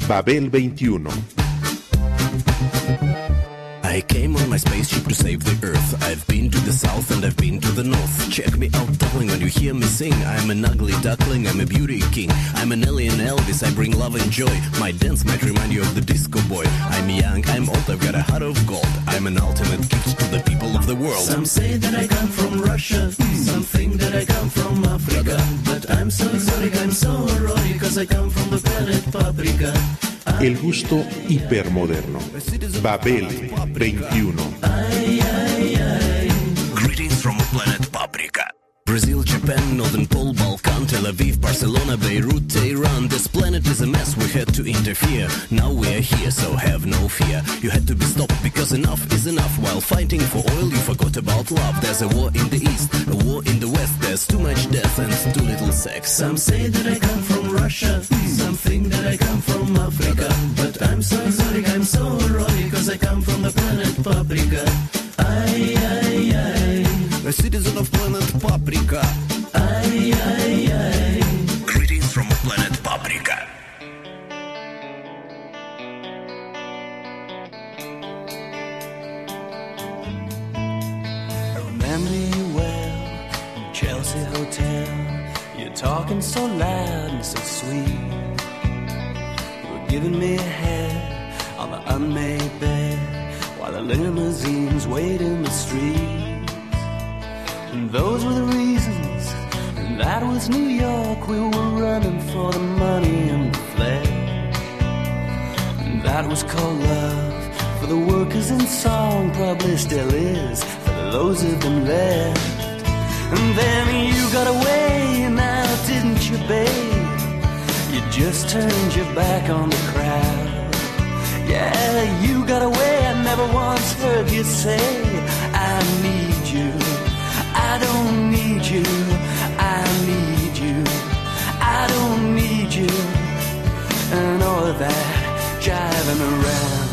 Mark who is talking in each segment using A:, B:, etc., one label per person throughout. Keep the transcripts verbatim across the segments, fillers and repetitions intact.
A: Babel veintiuno.
B: I came on my spaceship to save the earth. I've been to the south and I've been to the north. Check me out, darling, when you hear me sing. I'm an ugly duckling, I'm a beauty king. I'm an alien Elvis, I bring love and joy. My dance might remind you of the disco boy. I'm young, I'm old, I've got a heart of gold. I'm an ultimate gift to the people of the world.
C: Some say that I come from Russia, some think that I come from Africa. But I'm so exotic, I'm so erotic, cause I come from the planet Paprika.
A: El gusto hipermoderno. Babel veintiuno.
C: Ay, ay, ay.
B: Greetings from planet Paprika. Brazil, Japan, Northern Pole, Balkan, Tel Aviv, Barcelona, Beirut, Tehran. This planet is a mess, we had to interfere. Now we are here, so have no fear. You had to be stopped because enough is enough. While fighting for oil, you forgot about love. There's a war in the east, a war in the west. There's too much death and too little sex.
C: Some say that I come from Russia, some think that I come from Africa. But I'm so exotic, I'm so erotic, cause I come from the planet Paprika. Ay, ay, ay.
B: A citizen of planet Paprika.
C: Ay, ay, ay.
B: Greetings from planet Paprika.
D: I remember you well, Chelsea Hotel. You're talking so loud and so sweet. You were giving me a head on the unmade bed while the limousines wait in the street. And those were the reasons, and that was New York. We were running for the money and the flag. And that was called love, for the workers in song, probably still is, for those of them left. And then you got away, now didn't you, babe? You just turned your back on the crowd. Yeah, you got away, I never once heard you say, I need you. I don't need you, I need you, I don't need you, and all of that jiving around.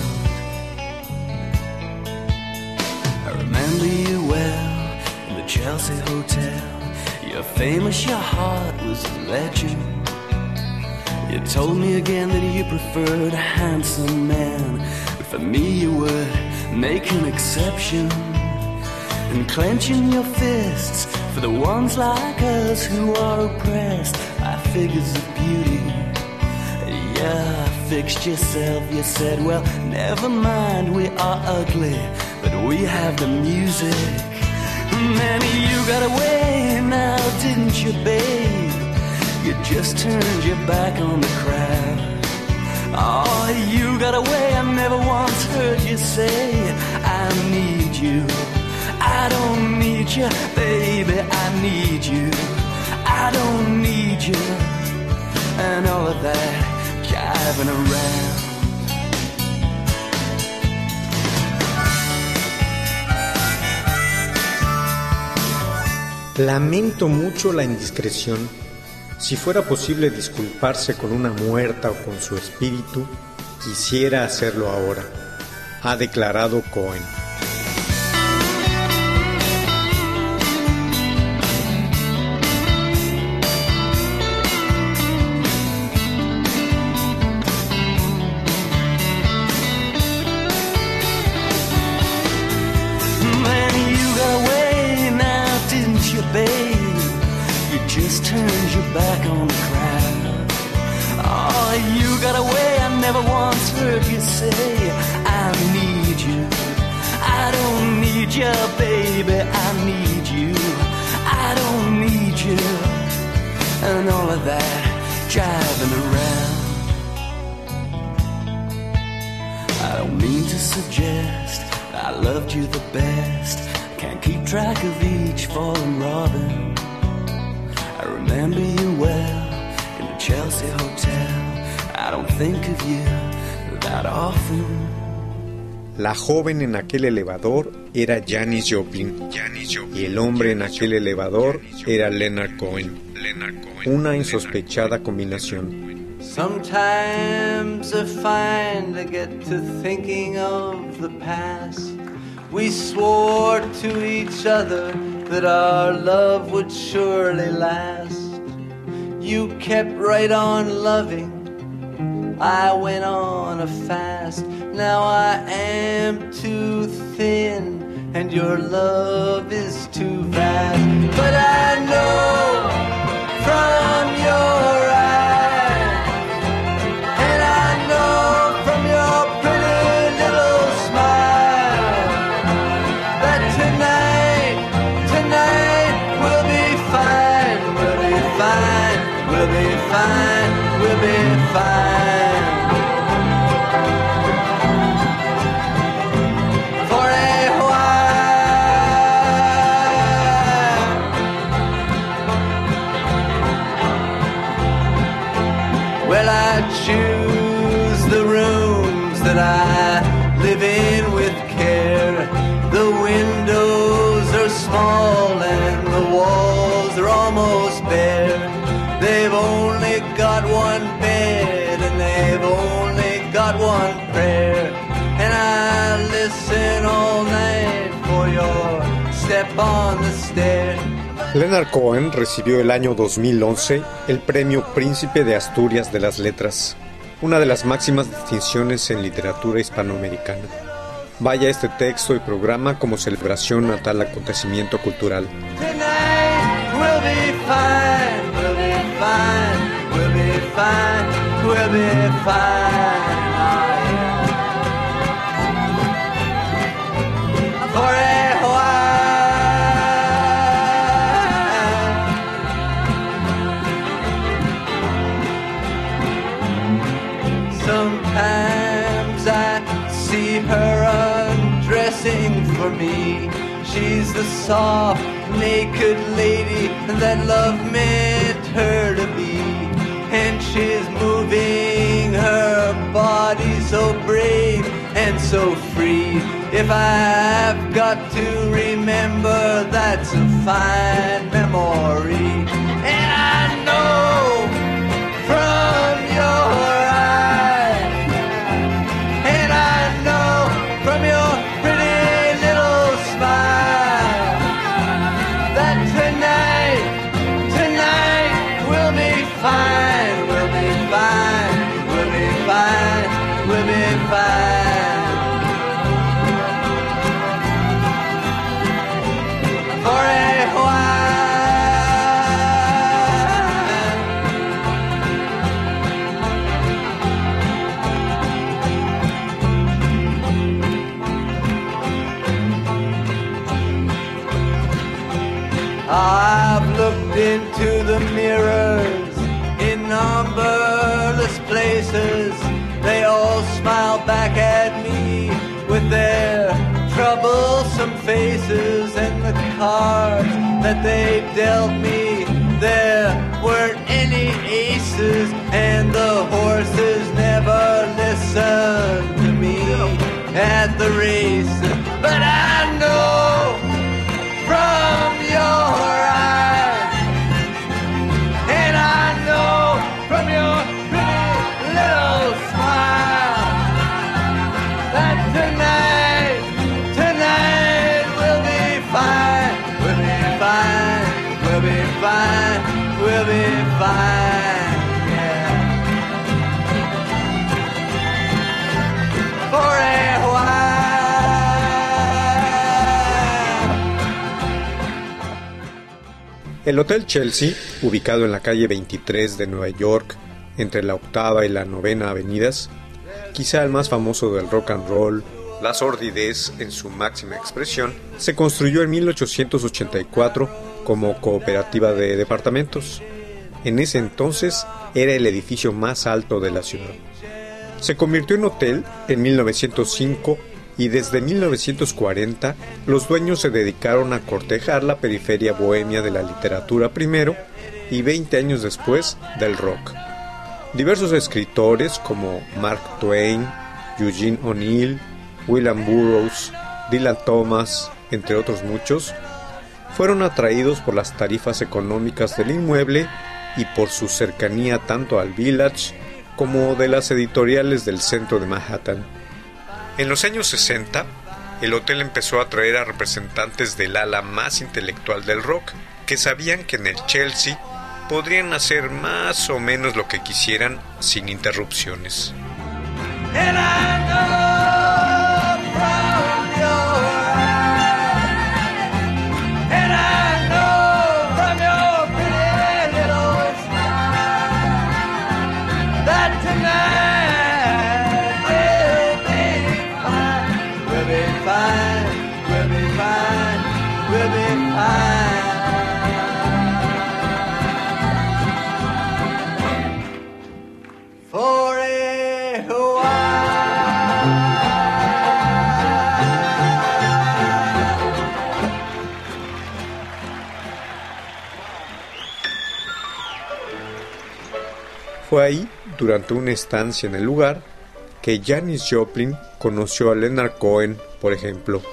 D: I remember you well in the Chelsea Hotel. You're famous, your heart was a legend. You told me again that you preferred a handsome man, but for me you would make an exception. And clenching your fists for the ones like us who are oppressed by figures of beauty. Yeah, fixed yourself, you said, well, never mind, we are ugly, but we have the music. And then you got away, now didn't you, babe? You just turned your back on the crowd. Oh, you got away, I never once heard you say, I need you. I don't need you, baby, I need you. I don't need you. And all of that jiving around.
E: Lamento mucho la indiscreción. Si fuera posible disculparse con una muerta o con su espíritu, quisiera hacerlo ahora, ha declarado Cohen.
D: Just turned your back on the crowd. Oh, you got away, I never once heard you say, I need you. I don't need you, baby, I need you. I don't need you. And all of that driving around. I don't mean to suggest I loved you the best. Can't keep track of each fallen robin. I remember you well in the Chelsea Hotel. I don't think of you that often.
E: La joven en aquel elevador era Janis Joplin, y el hombre en aquel elevador era Leonard Cohen. Una insospechada combinación.
F: Sometimes I find I get to thinking of the past. We swore to each other that our love would surely last. You kept right on loving, I went on a fast. Now I am too thin, and your love is too vast. But I know from your eyes, and I know from your pretty little smile, that tonight, tonight we'll be fine, we'll be fine, we'll be fine, we'll be fine. Choose the rooms that I live in with care. The windows are small and the walls are almost bare. They've only got one bed and they've only got one prayer. And I listen all night for your step on the stair.
E: Leonard Cohen recibió el año dos mil once el Premio Príncipe de Asturias de las Letras, una de las máximas distinciones en literatura hispanoamericana. Vaya este texto y programa como celebración a tal acontecimiento cultural.
F: Tonight we'll be fine, we'll be fine, we'll be fine, we'll be fine. For a while. Sometimes I see her undressing for me. She's the soft, naked lady that love meant her to be. And she's moving her body so brave and so free. If I've got to remember, that's a fine memory. And I know from your fine, we'll be fine, we'll be fine, we'll be fine. For a while. I've looked into the mirrors in numberless places. They all smile back at me with their troublesome faces. And the cards that they dealt me, there weren't any aces. And the horses never listened to me at the races. But I know from your eyes, and I know from your pretty little smile, that tonight, tonight we'll be fine, we'll be fine, we'll be fine, we'll be fine, yeah. For a while.
E: El Hotel Chelsea, ubicado en la calle veintitrés de Nueva York, entre la octava y la novena avenidas, quizá el más famoso del rock and roll, la sordidez en su máxima expresión, se construyó en mil ochocientos ochenta y cuatro como cooperativa de departamentos. En ese entonces era el edificio más alto de la ciudad. Se convirtió en hotel en mil novecientos cinco y desde mil novecientos cuarenta los dueños se dedicaron a cortejar la periferia bohemia de la literatura primero y veinte años después del rock. Diversos escritores como Mark Twain, Eugene O'Neill, William Burroughs, Dylan Thomas, entre otros muchos, fueron atraídos por las tarifas económicas del inmueble y por su cercanía tanto al Village como de las editoriales del centro de Manhattan. En los años sesenta, el hotel empezó a atraer a representantes del ala más intelectual del rock, que sabían que en el Chelsea podrían hacer más o menos lo que quisieran sin interrupciones.
F: And I know from your eyes, and I know from your pretty little smile, that tonight will be fine, we'll be fine, we'll be fine, we'll be fine. For a
E: Fue ahí, durante una estancia en el lugar, que Janis Joplin conoció a Leonard Cohen, por ejemplo.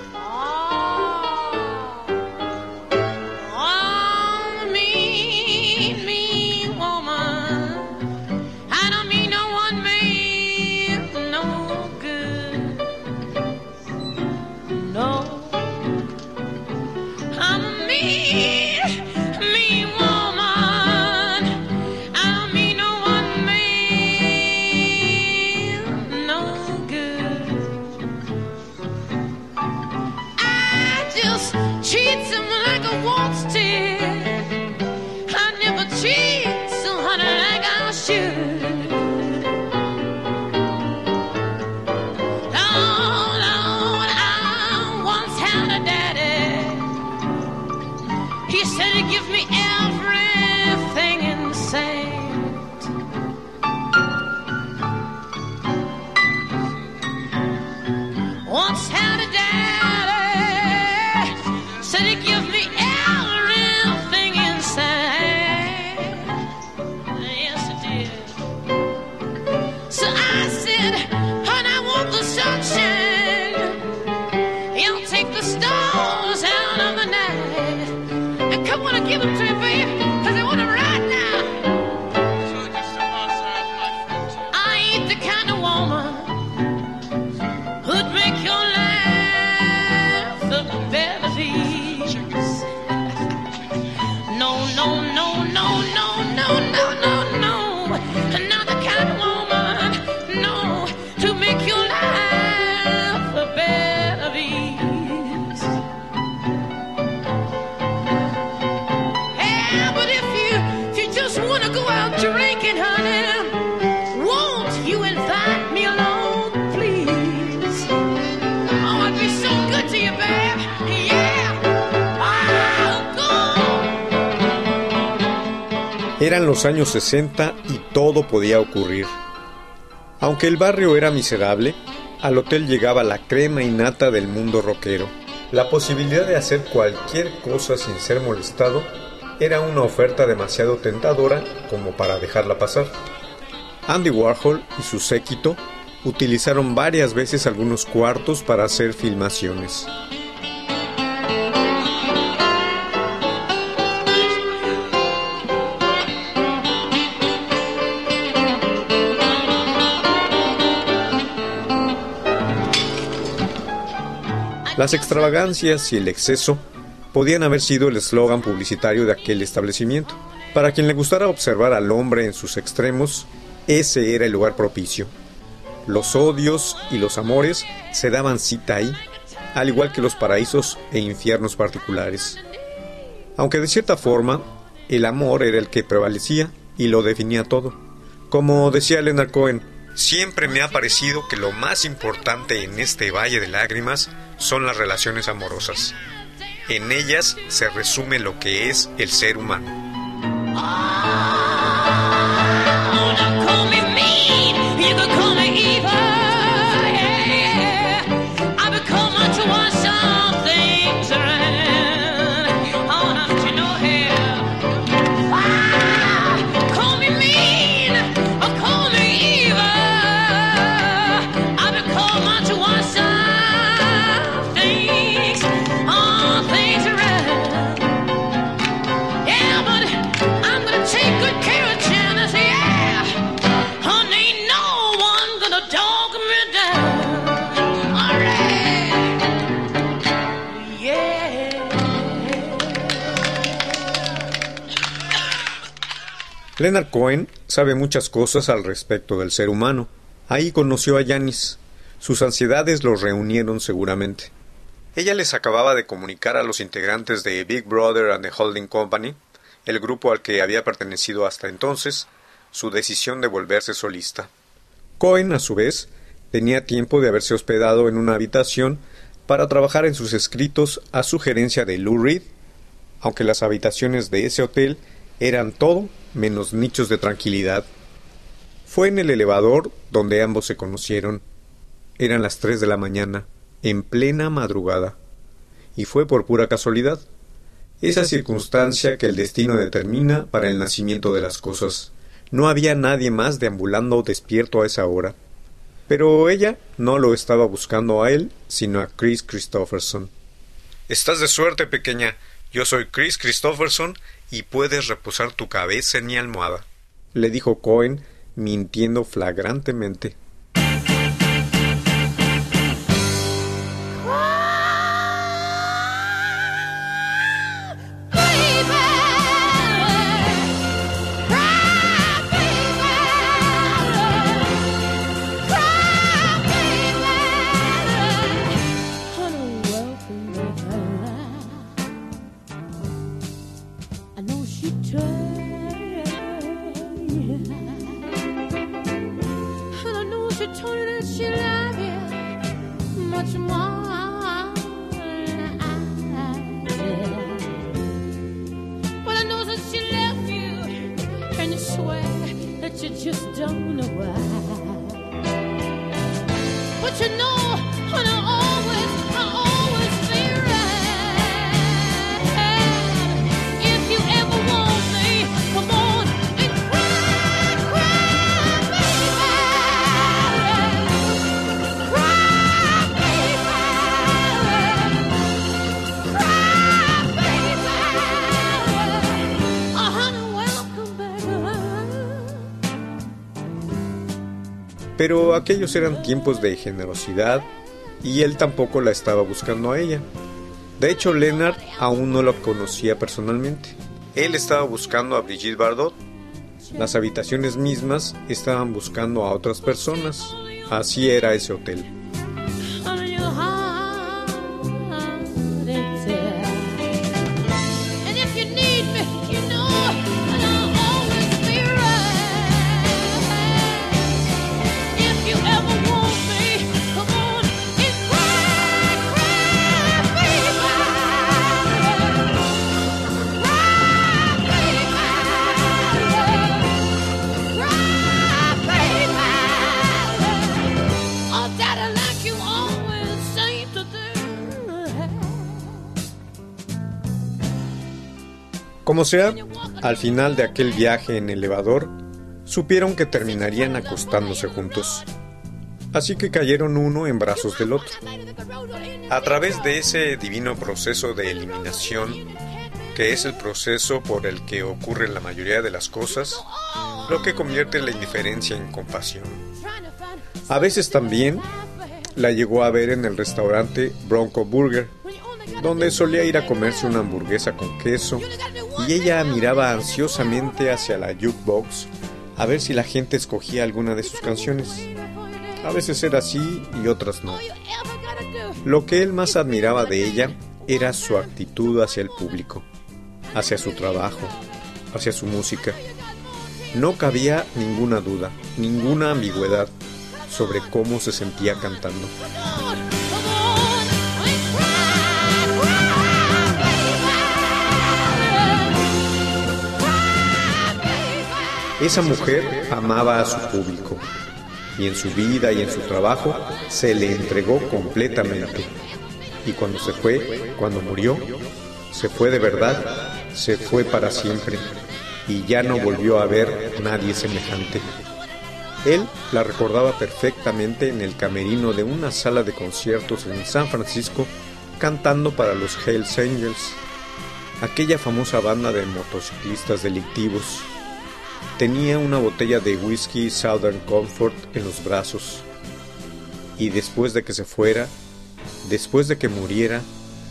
E: Eran los años sesenta y todo podía ocurrir. Aunque el barrio era miserable, al hotel llegaba la crema innata del mundo rockero. La posibilidad de hacer cualquier cosa sin ser molestado era una oferta demasiado tentadora como para dejarla pasar. Andy Warhol y su séquito utilizaron varias veces algunos cuartos para hacer filmaciones. Las extravagancias y el exceso podían haber sido el eslogan publicitario de aquel establecimiento. Para quien le gustara observar al hombre en sus extremos, ese era el lugar propicio. Los odios y los amores se daban cita ahí, al igual que los paraísos e infiernos particulares. Aunque de cierta forma, el amor era el que prevalecía y lo definía todo. Como decía Leonard Cohen, siempre me ha parecido que lo más importante en este valle de lágrimas son las relaciones amorosas. En ellas se resume lo que es el ser humano.
G: I'm gonna change
E: Leonard Cohen sabe muchas cosas al respecto del ser humano. Ahí conoció a Janis. Sus ansiedades los reunieron seguramente. Ella les acababa de comunicar a los integrantes de Big Brother and the Holding Company, el grupo al que había pertenecido hasta entonces, su decisión de volverse solista. Cohen, a su vez, tenía tiempo de haberse hospedado en una habitación para trabajar en sus escritos a sugerencia de Lou Reed, aunque las habitaciones de ese hotel eran todo menos nichos de tranquilidad. Fue en el elevador donde ambos se conocieron. Eran las tres de la mañana, en plena madrugada, y fue por pura casualidad, esa circunstancia que el destino determina para el nacimiento de las cosas. No había nadie más deambulando despierto a esa hora, pero ella no lo estaba buscando a él, sino a Kris Kristofferson. «Estás de suerte, pequeña. Yo soy Kris Kristofferson y puedes reposar tu cabeza en mi almohada», le dijo Cohen, mintiendo flagrantemente. Pero aquellos eran tiempos de generosidad y él tampoco la estaba buscando a ella. De hecho, Leonard aún no la conocía personalmente. Él estaba buscando a Brigitte Bardot. Las habitaciones mismas estaban buscando a otras personas. Así era ese hotel. Como sea, al final de aquel viaje en elevador, supieron que terminarían acostándose juntos. Así que cayeron uno en brazos del otro. A través de ese divino proceso de eliminación, que es el proceso por el que ocurre la mayoría de las cosas, lo que convierte la indiferencia en compasión. A veces también la llegó a ver en el restaurante Bronco Burger, donde solía ir a comerse una hamburguesa con queso, y ella miraba ansiosamente hacia la jukebox a ver si la gente escogía alguna de sus canciones. A veces era así y otras no. Lo que él más admiraba de ella era su actitud hacia el público, hacia su trabajo, hacia su música. No cabía ninguna duda, ninguna ambigüedad sobre cómo se sentía cantando. Esa mujer amaba a su público, y en su vida y en su trabajo se le entregó completamente. Y cuando se fue, cuando murió, se fue de verdad, se fue para siempre, y ya no volvió a ver nadie semejante. Él la recordaba perfectamente en el camerino de una sala de conciertos en San Francisco, cantando para los Hells Angels, aquella famosa banda de motociclistas delictivos. Tenía una botella de whisky Southern Comfort en los brazos, y después de que se fuera, después de que muriera,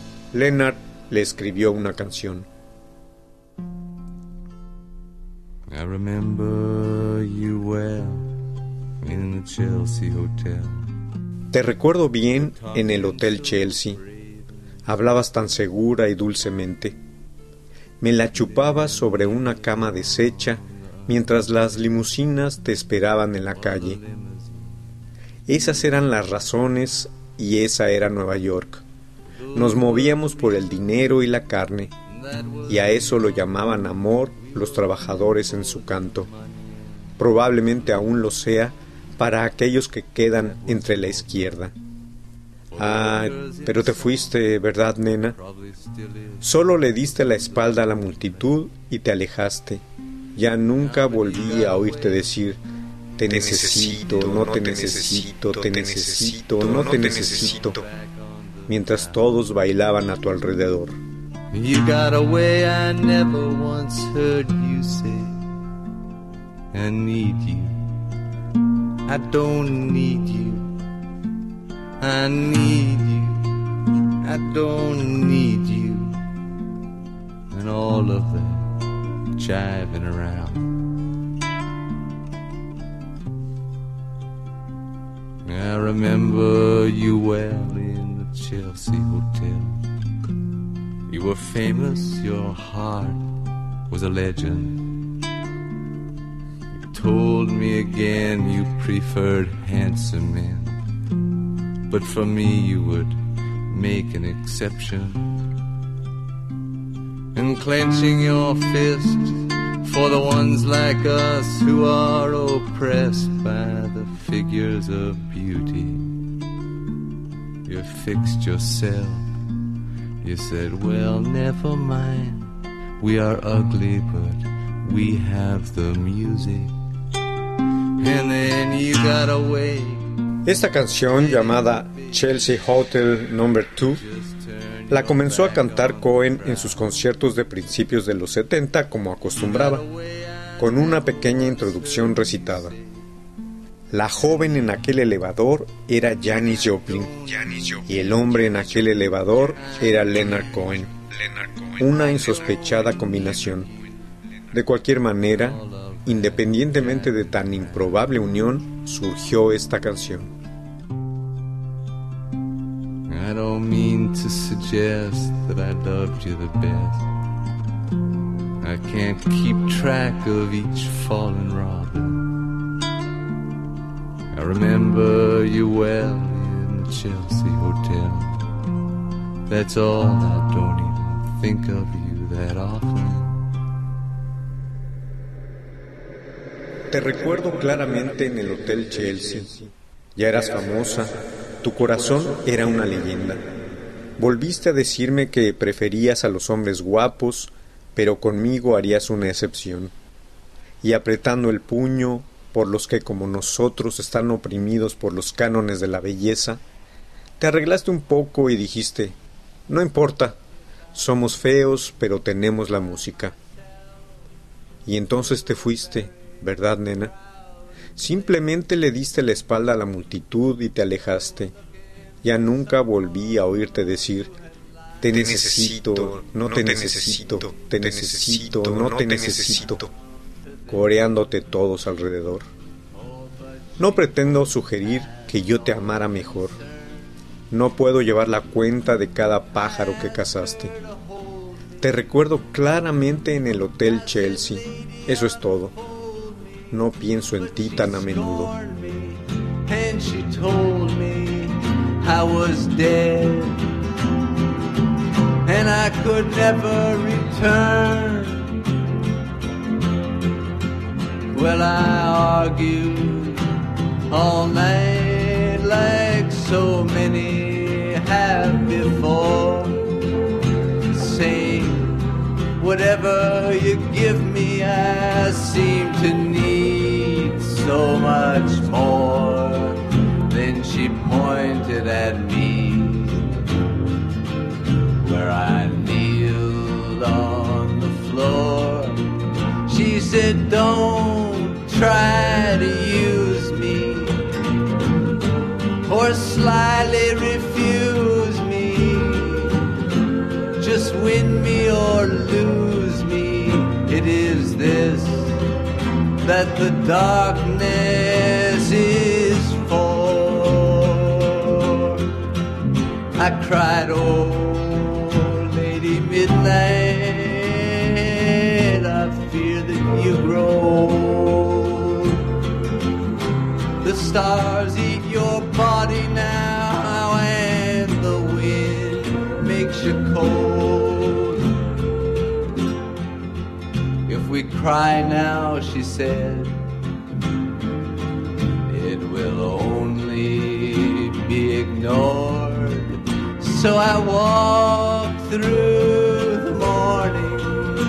E: Leonard le escribió una canción.
D: I remember you well in the Chelsea Hotel.
E: Te recuerdo bien en el Hotel Chelsea. Hablabas tan segura y dulcemente. Me la chupabas sobre una cama deshecha mientras las limusinas te esperaban en la calle. Esas eran las razones y esa era Nueva York. Nos movíamos por el dinero y la carne, y a eso lo llamaban amor los trabajadores en su canto. Probablemente aún lo sea para aquellos que quedan entre la izquierda. Ah, pero te fuiste, ¿verdad, nena? Solo le diste la espalda a la multitud y te alejaste. Ya nunca volví a oírte decir: te necesito, no te necesito, te necesito, no te necesito, mientras todos bailaban a tu alrededor.
F: You got a way I never once heard you say. I need you. I don't need you. I need you. I don't need you. And all of that jiving around. I remember you well in the Chelsea Hotel. You were famous, your heart was a legend. You told me again you preferred handsome men, but for me you would make an exception. And clenching your fist for the ones like us who are oppressed by the figures of beauty, you fixed yourself. You said, well, never mind, we are ugly, but we have the music. And then you got away.
E: Esta canción, llamada Chelsea Hotel número dos, la comenzó a cantar Cohen en sus conciertos de principios de los setenta, como acostumbraba, con una pequeña introducción recitada. La joven en aquel elevador era Janis Joplin, y el hombre en aquel elevador era Leonard Cohen. Una insospechada combinación. De cualquier manera, independientemente de tan improbable unión, surgió esta canción.
F: I don't mean to suggest that I loved you the best. I can't keep track of each fallen robin. I remember you well in the Chelsea Hotel. That's all, I don't even think of you that often.
E: Te recuerdo claramente en el Hotel Chelsea. Ya eras famosa, tu corazón era una leyenda. Volviste a decirme que preferías a los hombres guapos, pero conmigo harías una excepción. Y apretando el puño por los que como nosotros están oprimidos por los cánones de la belleza, te arreglaste un poco y dijiste: no importa, somos feos, pero tenemos la música. Y entonces te fuiste, ¿verdad, nena? Simplemente le diste la espalda a la multitud y te alejaste. Ya nunca volví a oírte decir: te necesito, no te necesito, te necesito, no te necesito, coreándote todos alrededor. No pretendo sugerir que yo te amara mejor. No puedo llevar la cuenta de cada pájaro que cazaste. Te recuerdo claramente en el Hotel Chelsea. Eso es todo. No pienso en ti tan a menudo.
F: And she told me I was dead, and I could never return. Well, I argued all night like so many have before, saying whatever you give me I seem to need so much more. Then she pointed at me where I kneeled on the floor. She said, don't try to use me or slyly refuse me. Just win me or lose me. It is this that the darkness is for. I cried, oh, Lady Midnight, I fear that you grow old. The stars eat your body now, and the wind makes you cold. If we cry now, she said, it will only be ignored. So I walked through the morning,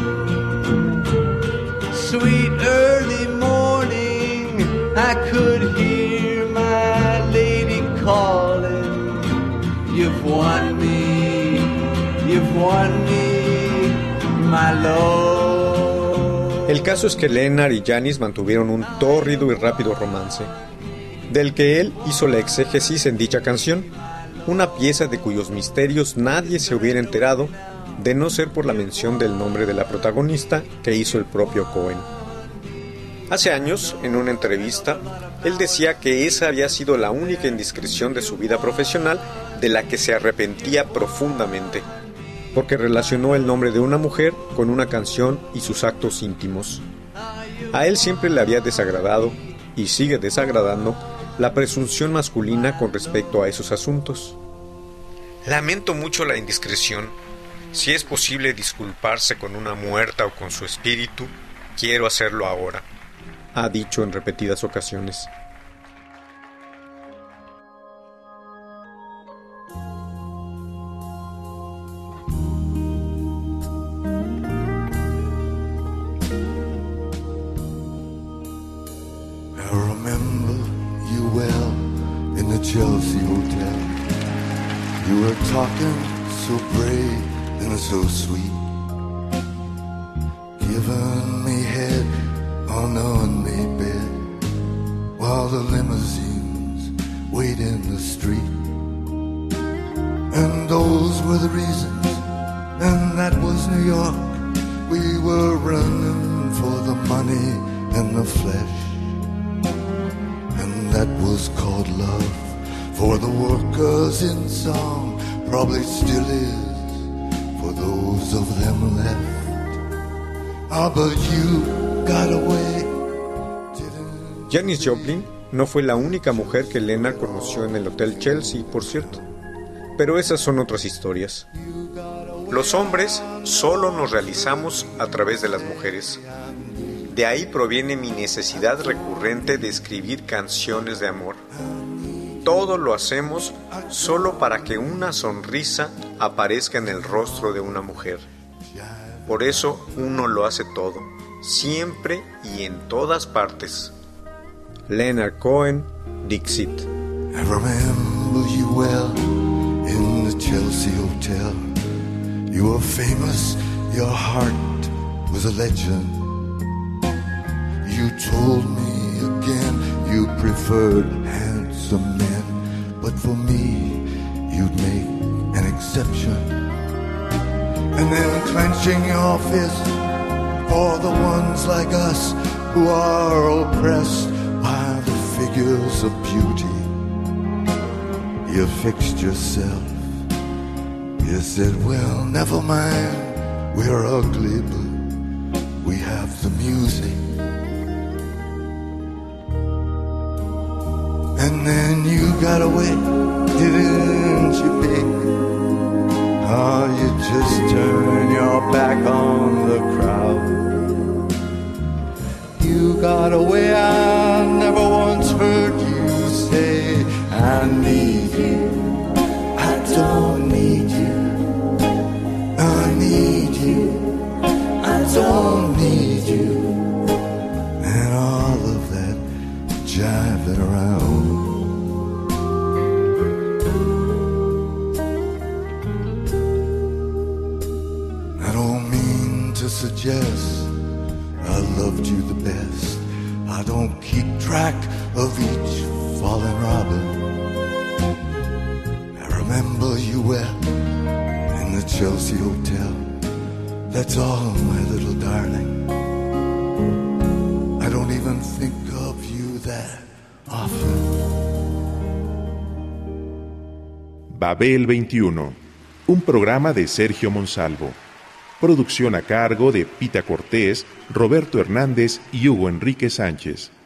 F: sweet early morning. I could hear my lady calling, you've won me, you've won me, my love.
E: El caso es que Leonard y Janis mantuvieron un tórrido y rápido romance, del que él hizo la exégesis en dicha canción, una pieza de cuyos misterios nadie se hubiera enterado de no ser por la mención del nombre de la protagonista que hizo el propio Cohen. Hace años, en una entrevista, él decía que esa había sido la única indiscreción de su vida profesional de la que se arrepentía profundamente, porque relacionó el nombre de una mujer con una canción y sus actos íntimos. A él siempre le había desagradado, y sigue desagradando, la presunción masculina con respecto a esos asuntos. Lamento mucho la indiscreción. Si es posible disculparse con una muerta o con su espíritu, quiero hacerlo ahora, ha dicho en repetidas ocasiones.
G: Chelsea Hotel. You were talking so brave and so sweet, giving me head on an unmade bed while the limousines wait in the street. And those were the reasons, and that was New York. We were running for the money and the flesh, and that was called love. For the workers in song, probably still is, for those of them left. Ah, but you got away.
E: Janis Joplin no fue la única mujer que Leonard conoció en el Hotel Chelsea, por cierto. Pero esas son otras historias. Los hombres solo nos realizamos a través de las mujeres. De ahí proviene mi necesidad recurrente de escribir canciones de amor. Todo lo hacemos solo para que una sonrisa aparezca en el rostro de una mujer. Por eso uno lo hace todo, siempre y en todas partes. Leonard Cohen, Dixit.
G: I remember you well in the Chelsea Hotel. You were famous, your heart was a legend. You told me again you preferred handsome men. But for me, you'd make an exception. And then clenching your fist for the ones like us who are oppressed by the figures of beauty, you fixed yourself. You said, well, never mind, we're ugly, but we have the music. And then you got away, didn't you, baby? Oh, you just turn your back on the crowd. You got away, I never once heard you say, I need you, I don't need you. I need you, I don't need you. And all of that jiving around. Suggest I loved you the best. I don't keep track of each fallen robin. I remember you well in the Chelsea Hotel. That's all, my little darling. I don't even that often.
A: Babel veintiuno, un programa de Sergio Monsalvo. Producción a cargo de Pita Cortés, Roberto Hernández y Hugo Enrique Sánchez.